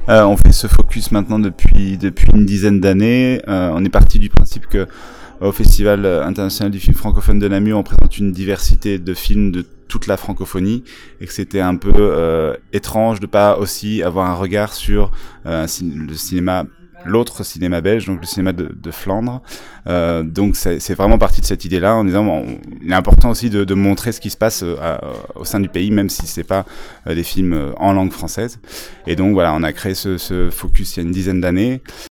On fait ce focus maintenant depuis une dizaine d'années. On est parti du principe que au Festival international du film francophone de Namur, on présente une diversité de films de toute la francophonie et que c'était un peu étrange de pas aussi avoir un regard sur le cinéma, l'autre cinéma belge, donc le cinéma de Flandre. Donc c'est vraiment parti de cette idée-là, en disant il est important aussi de montrer ce qui se passe au sein du pays, même si c'est pas des films en langue française. Et donc voilà, on a créé ce focus il y a une dizaine d'années.